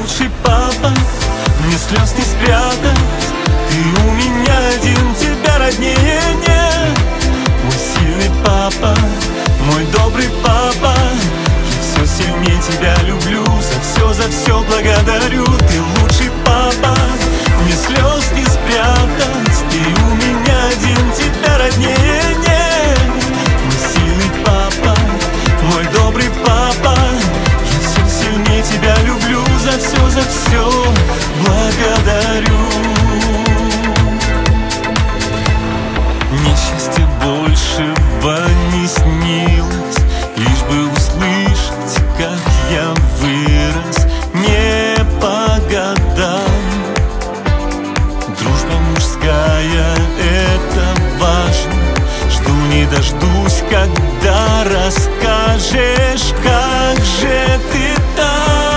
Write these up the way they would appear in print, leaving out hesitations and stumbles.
лучший папа, мне слез не спрятать. Ты у меня один, тебя роднее нет. Мой сильный папа, мой добрый папа, я все сильнее тебя люблю, за все благодарю. Ты лучший папа, мне слез не спрятать. Ты у меня один, тебя роднее нет. Мой сильный папа, мой добрый папа, я все сильнее тебя люблю, за все благодарю. Несчастья большего не снилось, лишь бы услышать, как я вырос не по годам. Дружба мужская, это важно. Жду не дождусь, когда расскажешь, как же ты там.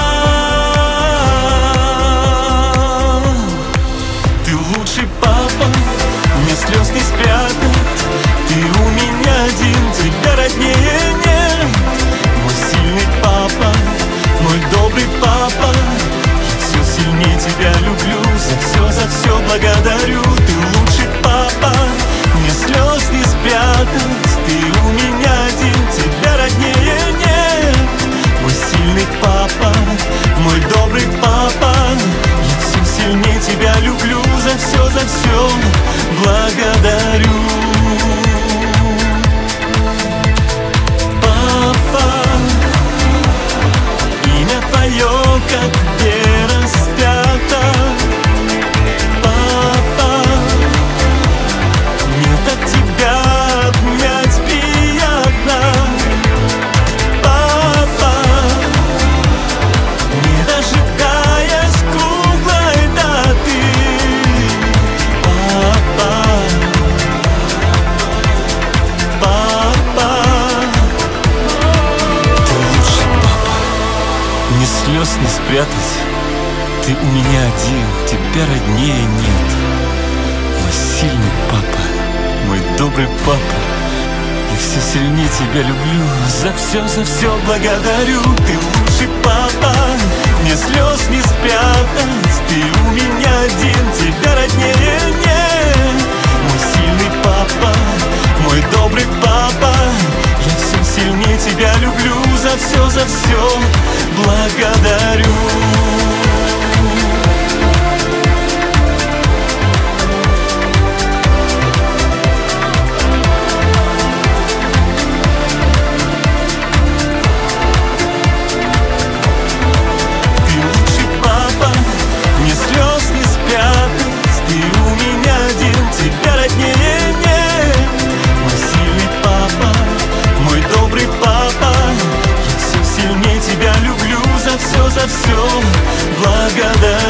Ты лучший папа, мне слез не спрятать. Ты у меня один, тебя роднее нет. Мой сильный папа, мой добрый папа, я все сильнее тебя люблю, за все благодарю. Ты лучший папа, мне слез не спрятать. Ты у меня один, тебя роднее нет. Мой сильный папа, мой добрый папа, я все сильнее тебя люблю, за все благодарю. Как где распято, папа, мне так тебя обнять приятно. Папа, не дожидаясь круглой даты. Папа, папа, ты лучший папа, мне слез не спрятать. Ты у меня один, тебя роднее нет. Мой сильный папа, мой добрый папа, я все сильнее тебя люблю, за все благодарю. Ты лучший папа, мне слез не спрятать. Ты у меня один, тебя роднее нет. Мой сильный папа, мой добрый папа, я все сильнее тебя люблю, за все благодарю. За все благодарю.